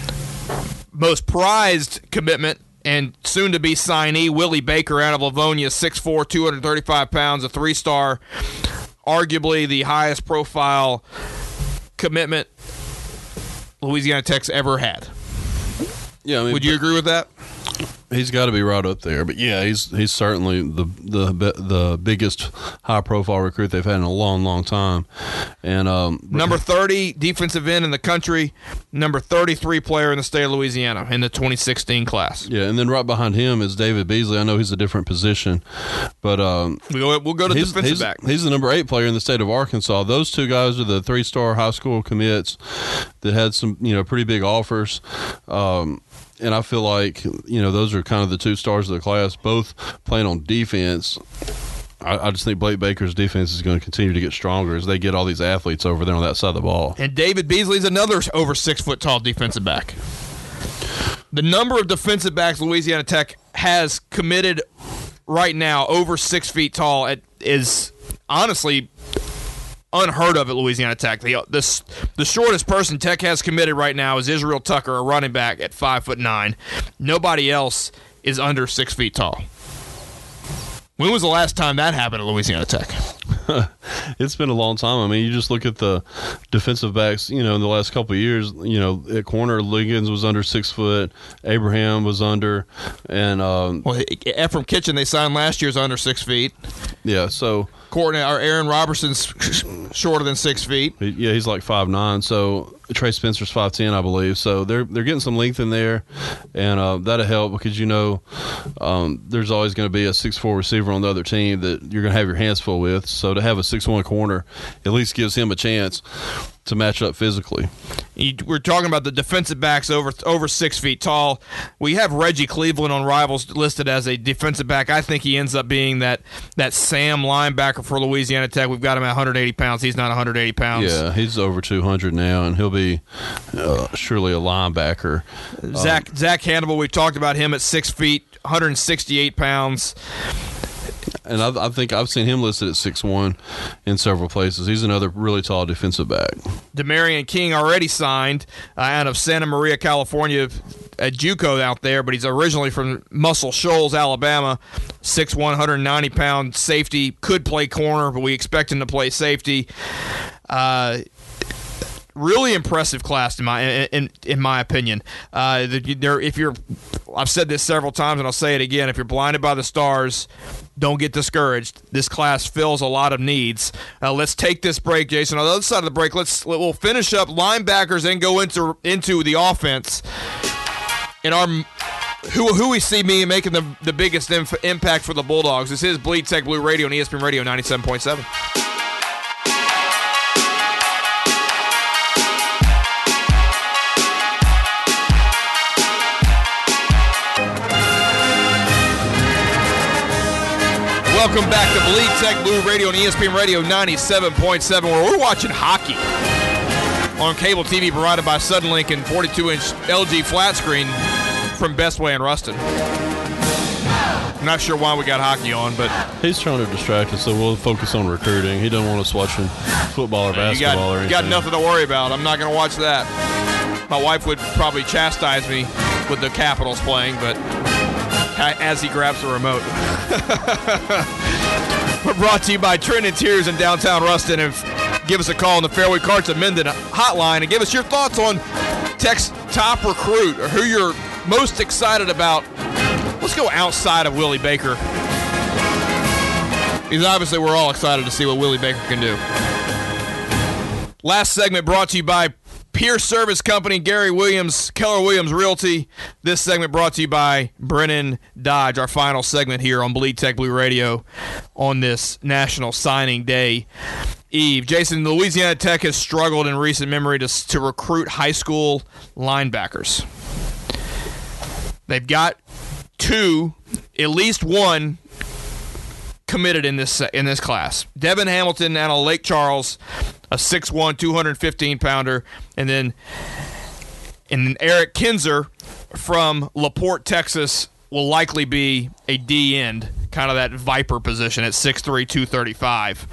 most prized commitment and soon-to-be signee, Willie Baker out of Livonia, six foot four, two hundred thirty-five pounds, a three-star, arguably the highest profile commitment Louisiana Tech's ever had. Yeah, I mean, would you agree with that? He's got to be right up there, but yeah, he's he's certainly the the the biggest high profile recruit they've had in a long, long time. And um, number thirty defensive end in the country, number thirty-three player in the state of Louisiana in the twenty sixteen class. Yeah, and then right behind him is David Beasley. I know he's a different position, but um, we'll, we'll go to he's, defensive he's, back. He's the number eight player in the state of Arkansas. Those two guys are the three star high school commits that had some you know pretty big offers. Um, And I feel like, you know, those are kind of the two stars of the class, both playing on defense. I, I just think Blake Baker's defense is going to continue to get stronger as they get all these athletes over there on that side of the ball. And David Beasley's another over six foot tall defensive back. The number of defensive backs Louisiana Tech has committed right now over six feet tall is honestly unheard of at Louisiana Tech. The, the, the shortest person Tech has committed right now is Israel Tucker, a running back at five foot nine. Nobody else is under six feet tall. When was the last time that happened at Louisiana Tech? It's been a long time. I mean, you just look at the defensive backs, you know, in the last couple of years, you know, at corner, Liggins was under six foot, Abraham was under, and um, well, Ephraim Kitchen they signed last year is under six feet. Yeah, so Courtney or Aaron Robertson's shorter than six feet. Yeah, he's like five nine. So Trey Spencer's five ten, I believe. So they're they're getting some length in there, and uh, that'll help because you know um, there's always going to be a six four receiver on the other team that you're going to have your hands full with. So to have a six one corner at least gives him a chance to match up physically. We're talking about the defensive backs over over six feet tall. We have Reggie Cleveland on Rivals listed as a defensive back. I think he ends up being that that Sam linebacker for Louisiana Tech. We've got him at one hundred eighty pounds. He's not one hundred eighty pounds. Yeah, he's over two hundred now, and he'll be uh, surely a linebacker. Zach um, Zach Hannibal, we talked about him at six feet, one hundred sixty-eight pounds. And I, I think I've seen him listed at six one in several places. He's another really tall defensive back. Demarion King already signed uh, out of Santa Maria, California, at JUCO out there, but he's originally from Muscle Shoals, Alabama. six one, one hundred ninety pound safety, could play corner, but we expect him to play safety. Uh, really impressive class in my in in my opinion. Uh, there, if you're, I've said this several times and I'll say it again. If you're blinded by the stars, don't get discouraged. This class fills a lot of needs. Uh, let's take this break, Jason. On the other side of the break, let's we'll finish up linebackers and go into into the offense. In our who who we see me making the the biggest inf- impact for the Bulldogs. This is Bleed Tech Blue Radio on E S P N Radio ninety-seven point seven. Welcome back to Bleed Tech Blue Radio on E S P N Radio ninety-seven point seven, where we're watching hockey on cable T V provided by Suddenlink and forty-two inch L G flat screen from Best Way in Ruston. I'm not sure why we got hockey on, but he's trying to distract us, so we'll focus on recruiting. He doesn't want us watching football or basketball you got, or anything. You got nothing to worry about. I'm not going to watch that. My wife would probably chastise me with the Capitals playing, but as he grabs the remote. We're brought to you by Trent Interiors in downtown Ruston. And give us a call on the Fairway Carts of Minden hotline and give us your thoughts on Tech's top recruit or who you're most excited about. Let's go outside of Willie Baker, because obviously we're all excited to see what Willie Baker can do. Last segment brought to you by Pierce Service Company, Gary Williams, Keller Williams Realty. This segment brought to you by Brennan Dodge, our final segment here on Bleed Tech Blue Radio on this National Signing Day Eve. Jason, Louisiana Tech has struggled in recent memory to, to recruit high school linebackers. They've got two, at least one, committed in this in this class. Devin Hamilton out of Lake Charles, a six one, two hundred fifteen pounder, and then and then Eric Kinzer from LaPorte, Texas, will likely be a D end, kind of that Viper position at six three, two thirty-five.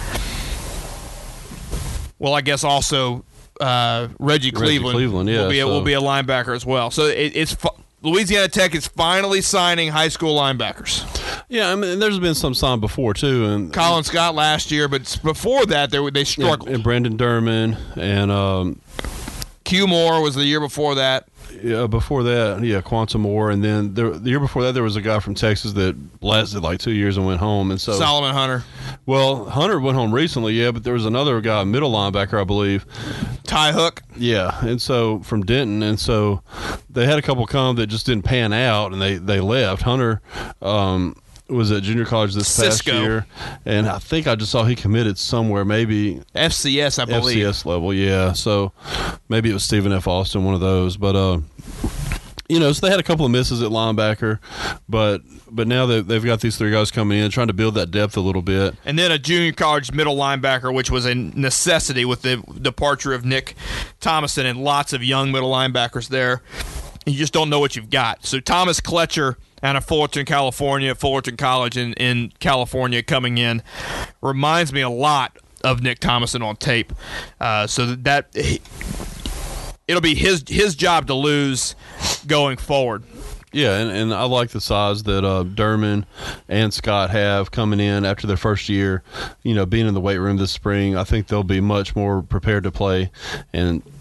Well, I guess also uh, Reggie Cleveland, Reggie Cleveland yeah, will, be a, so. will be a linebacker as well. So it, it's Louisiana Tech is finally signing high school linebackers. Yeah, I mean, there's been some signed before too, and Colin Scott last year, but before that, they they struggled. And, and Brandon Durman and um, Q Moore was the year before that. Yeah, before that, yeah, Quantum Moore, and then there, the year before that, there was a guy from Texas that lasted like two years and went home, and so Solomon Hunter. Well, Hunter went home recently, yeah, but there was another guy, middle linebacker, I believe, Ty Hook. Yeah, and so from Denton, and so they had a couple come that just didn't pan out, and they they left. Hunter um, was at junior college this Cisco. past year, and I think I just saw he committed somewhere, maybe F C S, I believe. F C S level, yeah. So maybe it was Stephen F. Austin, one of those, but uh, you know, so they had a couple of misses at linebacker, but but now they, they've got these three guys coming in, trying to build that depth a little bit. And then a junior college middle linebacker, which was a necessity with the departure of Nick Thomason and lots of young middle linebackers there. You just don't know what you've got. So Thomas Kletcher out of Fullerton, California, Fullerton College in, in California coming in reminds me a lot of Nick Thomason on tape. Uh, so that, that he, it'll be his his job to lose going forward. Yeah, and, and I like the size that uh, Durman and Scott have coming in after their first year, you know, being in the weight room this spring. I think they'll be much more prepared to play. And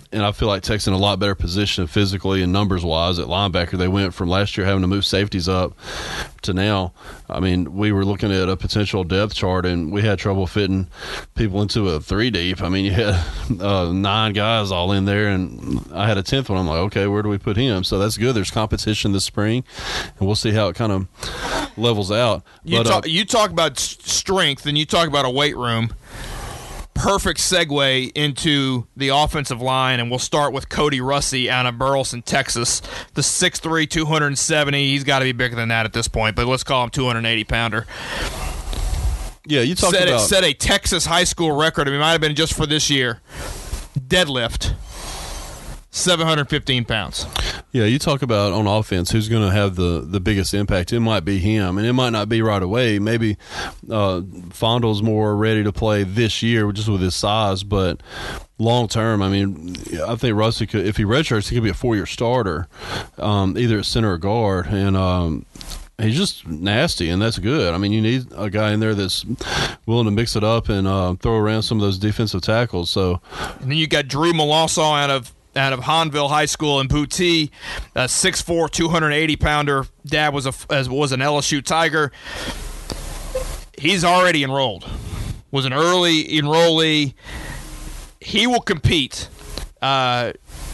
and I feel like Tech's in a lot better position physically and numbers-wise at linebacker. They went from last year having to move safeties up to now. I mean, we were looking at a potential depth chart, and we had trouble fitting people into a three-deep. I mean, you had uh, nine guys all in there, and I had a tenth one. I'm like, okay, where do we put him? So that's good. There's competition this spring, and we'll see how it kind of levels out. You, but, talk, uh, you talk about s- strength, and you talk about a weight room. Perfect segue into the offensive line, and we'll start with Cody Russey out of Burleson, Texas. The six three, two hundred seventy. He's got to be bigger than that at this point, but let's call him two hundred eighty pounder. Yeah, you talked set about – set a Texas high school record. I mean, it might have been just for this year. Deadlift, seven hundred fifteen pounds. Yeah, you talk about on offense who's going to have the, the biggest impact. It might be him, and it might not be right away. Maybe uh, Fondle's more ready to play this year just with his size, but long term, I mean, I think Russell could, if he redshirts, he could be a four-year starter, um, either at center or guard, and um, he's just nasty, and that's good. I mean, you need a guy in there that's willing to mix it up and uh, throw around some of those defensive tackles. So, and then you got Drew Molasaw out of out of Hanville High School in Booty, a six four, two hundred eighty pounder. Dad was a as was an L S U Tiger. He's already enrolled. Was an early enrollee. He will compete. Uh,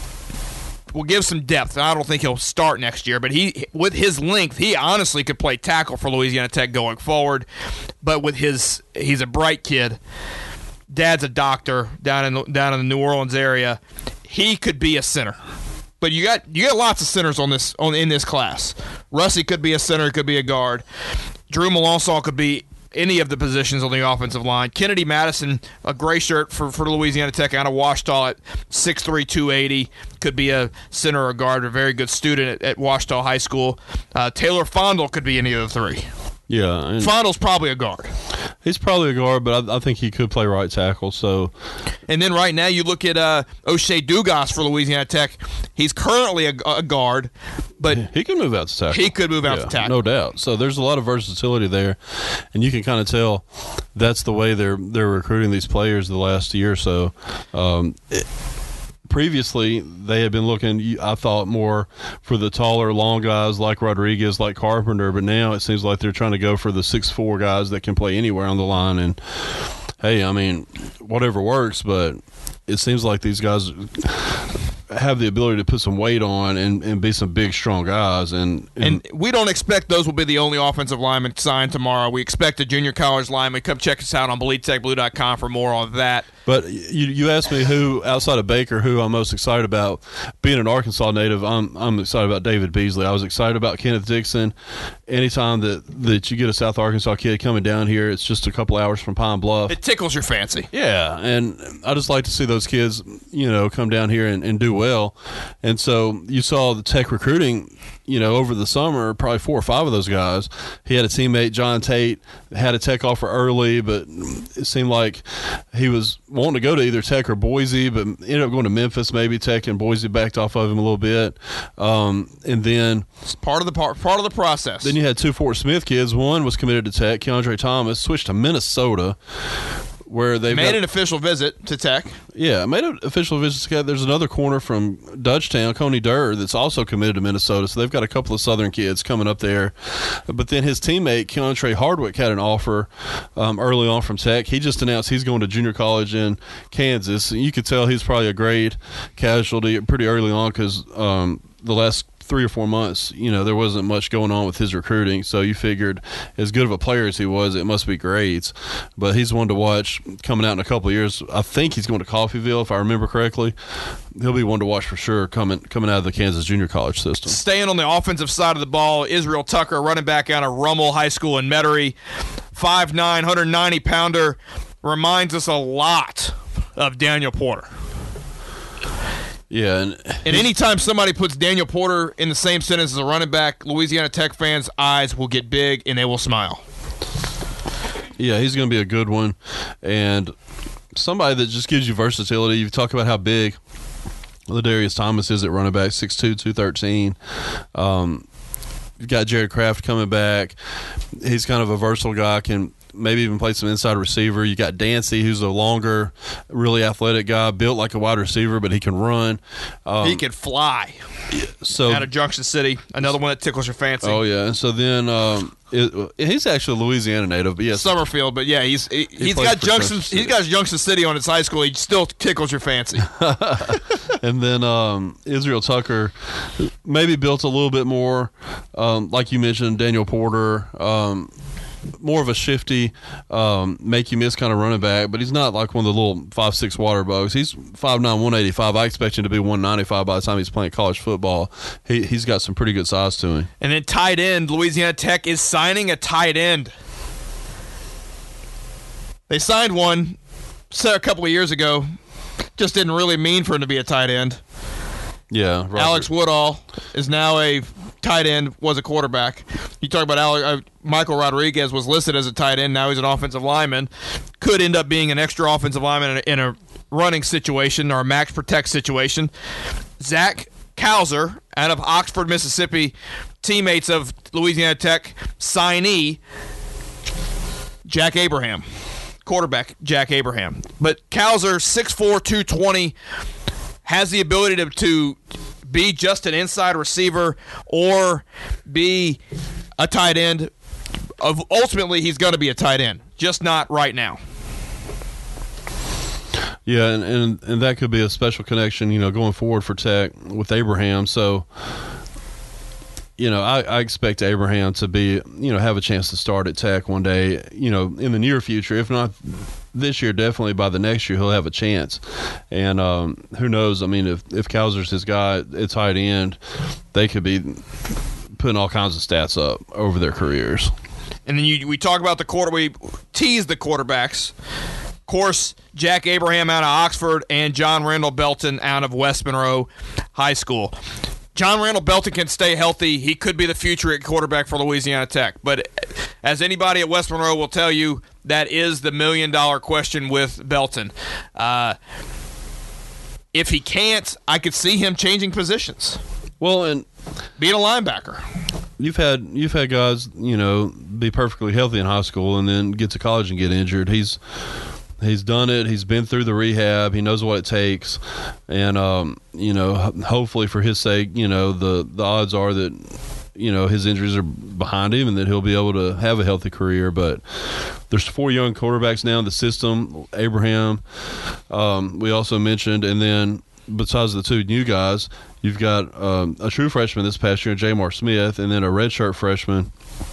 will give some depth. I don't think he'll start next year, but he, with his length, he honestly could play tackle for Louisiana Tech going forward. But with his, he's a bright kid. Dad's a doctor down in the, down in the New Orleans area. He could be a center. But you got you got lots of centers on this on in this class. Russey could be a center, could be a guard. Drew Molasaw could be any of the positions on the offensive line. Kennedy Madison, a gray shirt for, for Louisiana Tech out of Ouachita at six three, two eighty, could be a center or guard, a very good student at, at Ouachita High School. Uh, Taylor Fondle could be any of the three. Yeah, and Fondle's probably a guard. He's probably a guard, but I, I think he could play right tackle. So, and then right now you look at uh, O'Shea Dugas for Louisiana Tech. He's currently a, a guard, but he could move out to tackle. He could move out yeah, to tackle, no doubt. So there's a lot of versatility there, and you can kind of tell that's the way they're they're recruiting these players the last year or so. Um, it, Previously, they had been looking, I thought, more for the taller, long guys like Rodriguez, like Carpenter, but now it seems like they're trying to go for the six foot four guys that can play anywhere on the line. And, hey, I mean, whatever works, but it seems like these guys have the ability to put some weight on and, and be some big, strong guys. And, and and we don't expect those will be the only offensive linemen signed tomorrow. We expect a junior college lineman. Come check us out on bleed tech blue dot com for more on that. But you you asked me who, outside of Baker, who I'm most excited about. Being an Arkansas native, I'm I'm excited about David Beasley. I was excited about Kenneth Dixon. Anytime that, that you get a South Arkansas kid coming down here, it's just a couple hours from Pine Bluff. It tickles your fancy. Yeah, and I just like to see those kids, you know, come down here and, and do well. And so you saw the Tech recruiting, you know, over the summer, probably four or five of those guys. He had a teammate, John Tate, had a Tech offer early, but it seemed like he was wanting to go to either Tech or Boise, but ended up going to Memphis, maybe Tech, and Boise backed off of him a little bit. Um, and then it's part of the part, part of the process. Then you had two Fort Smith kids. One was committed to Tech, Keandre Thomas, switched to Minnesota, where they made got, an official visit to Tech. Yeah, made an official visit to Tech. There's another corner from Dutchtown, Coney Durr, that's also committed to Minnesota. So they've got a couple of Southern kids coming up there. But then his teammate, Keontre Hardwick, had an offer um, early on from Tech. He just announced he's going to junior college in Kansas. You could tell he's probably a grade casualty pretty early on because um, the last three or four months, you know, there wasn't much going on with his recruiting. So you figured as good of a player as he was, it must be grades. But he's one to watch coming out in a couple of years. I think he's going to Coffeyville, if I remember correctly. He'll be one to watch for sure coming coming out of the Kansas junior college system. Staying on the offensive side of the ball, Israel Tucker, running back out of Rummel High School in Metairie, five nine, one ninety pounder, reminds us a lot of Daniel Porter. Yeah, and, and anytime somebody puts Daniel Porter in the same sentence as a running back, Louisiana Tech fans' eyes will get big and they will smile. Yeah, he's going to be a good one, and somebody that just gives you versatility. You talk about how big Ladarius Thomas is at running back, six two, two thirteen. Um, you've got Jared Kraft coming back. He's kind of a versatile guy, can maybe even play some inside receiver. You got Dancy, who's a longer, really athletic guy, built like a wide receiver, but he can run. Um, he can fly. So out of Junction City, another one that tickles your fancy. Oh yeah, and so then um, it, he's actually a Louisiana native, but yes, Summerfield. But yeah, he's he, he he's got Junction. Junction He's got Junction City on his high school. He still tickles your fancy. And then um, Israel Tucker, maybe built a little bit more, um, like you mentioned, Daniel Porter. Um, more of a shifty, um, make you miss kind of running back, but he's not like one of the little five six water bugs. He's five nine, one eighty-five. I expect him to be one ninety-five by the time he's playing college football. He, he's got some pretty good size to him. And then tight end, Louisiana Tech is signing a tight end. They signed one a couple of years ago. Just didn't really mean for him to be a tight end. Yeah, Robert. Alex Woodall is now a tight end, was a quarterback. You talk about Alex, uh, Michael Rodriguez was listed as a tight end. Now he's an offensive lineman. Could end up being an extra offensive lineman in a, in a running situation or a max protect situation. Zach Kauser out of Oxford, Mississippi, teammates of Louisiana Tech signee Jack Abraham. Quarterback Jack Abraham. But Kauser, six four, two twenty, has the ability to, to be just an inside receiver or be a tight end. Of ultimately, he's going to be a tight end, just not right now. Yeah, and, and and that could be a special connection, you know, going forward for Tech with Abraham. So, you know, I, I expect Abraham to be, you know, have a chance to start at Tech one day, you know, in the near future. If not this year, definitely by the next year he'll have a chance. And um, who knows? I mean, if if Kauser's his guy at tight end, they could be putting all kinds of stats up over their careers. And then you, we talk about the quarter. We tease the quarterbacks. Of course, Jack Abraham out of Oxford and John Randall Belton out of West Monroe High School. John Randall Belton can stay healthy. He could be the future at quarterback for Louisiana Tech. But as anybody at West Monroe will tell you, that is the million-dollar question with Belton. Uh, if he can't, I could see him changing positions. Well, and being a linebacker. You've had you've had guys, you know, be perfectly healthy in high school and then get to college and get injured. He's He's done it. He's been through the rehab. He knows what it takes, and um, you know, hopefully for his sake, you know, the the odds are that, you know, his injuries are behind him and that he'll be able to have a healthy career. But there's four young quarterbacks now in the system. Abraham, um, we also mentioned, and then besides the two new guys, you've got um, a true freshman this past year, Jamar Smith, and then a redshirt freshman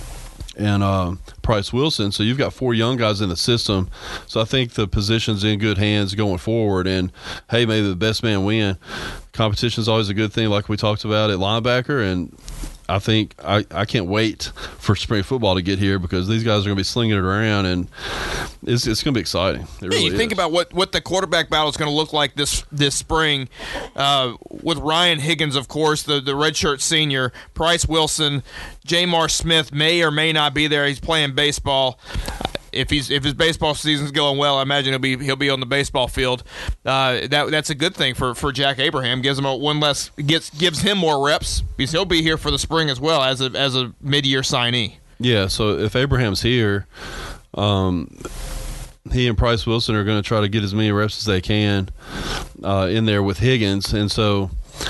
and uh, Price Wilson. So you've got four young guys in the system. So I think the position's in good hands going forward. And, hey, maybe the best man win. Competition's always a good thing, like we talked about at linebacker. And I think I, I can't wait for spring football to get here because these guys are going to be slinging it around, and it's it's going to be exciting. It really yeah, you is. think about what, what the quarterback battle is going to look like this this spring uh, with Ryan Higgins, of course, the, the redshirt senior, Price Wilson, Jamar Smith may or may not be there. He's playing baseball. If he's if his baseball season's going well, I imagine he'll be he'll be on the baseball field. Uh, that that's a good thing for, for Jack Abraham. Gives him a one less gets gives him more reps because he'll be here for the spring as well as a as a mid year signee. Yeah. So if Abraham's here, um, he and Price Wilson are going to try to get as many reps as they can uh, in there with Higgins, and so.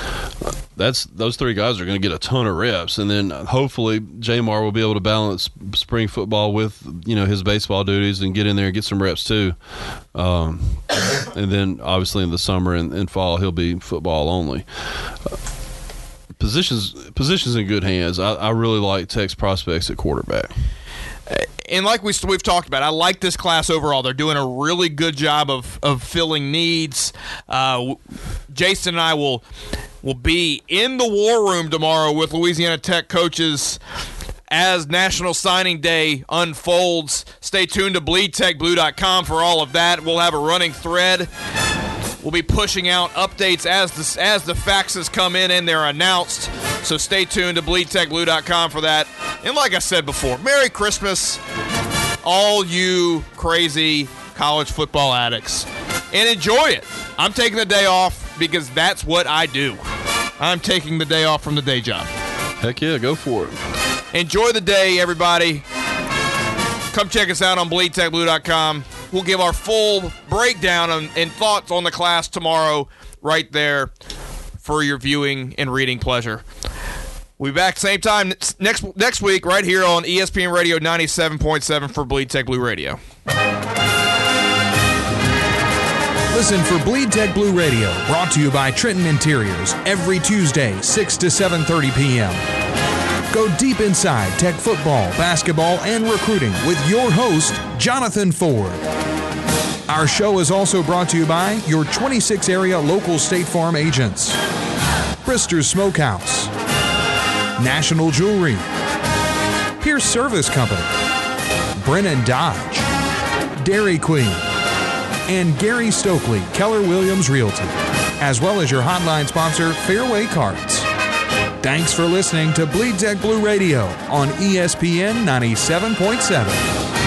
That's those three guys are going to get a ton of reps, and then hopefully Jamar will be able to balance spring football with, you know, his baseball duties and get in there and get some reps too. Um, and then obviously in the summer and, and fall he'll be football only. Uh, positions positions in good hands. I, I really like Tech's prospects at quarterback. And like we, we've talked about, I like this class overall. They're doing a really good job of, of filling needs. Uh, Jason and I will will be in the war room tomorrow with Louisiana Tech coaches as National Signing Day unfolds. Stay tuned to bleed tech blue dot com for all of that. We'll have a running thread. We'll be pushing out updates as the, as the faxes come in and they're announced. So stay tuned to bleed tech blue dot com for that. And like I said before, Merry Christmas, all you crazy college football addicts. And enjoy it. I'm taking the day off because that's what I do. I'm taking the day off from the day job. Heck yeah, go for it. Enjoy the day, everybody. Come check us out on bleed tech blue dot com. We'll give our full breakdown and, and thoughts on the class tomorrow right there for your viewing and reading pleasure. We'll be back same time next next week right here on E S P N Radio ninety-seven point seven for Bleed Tech Blue Radio. Listen for Bleed Tech Blue Radio, brought to you by Trenton Interiors, every Tuesday, six to seven thirty p.m. Go deep inside Tech football, basketball, and recruiting with your host, Jonathan Ford. Our show is also brought to you by your twenty-six area local State Farm agents. Brister's Smokehouse, National Jewelry, Pierce Service Company, Brennan Dodge, Dairy Queen, and Gary Stokely, Keller Williams Realty, as well as your hotline sponsor, Fairway Cards. Thanks for listening to Bleed Tech Blue Radio on E S P N ninety-seven point seven.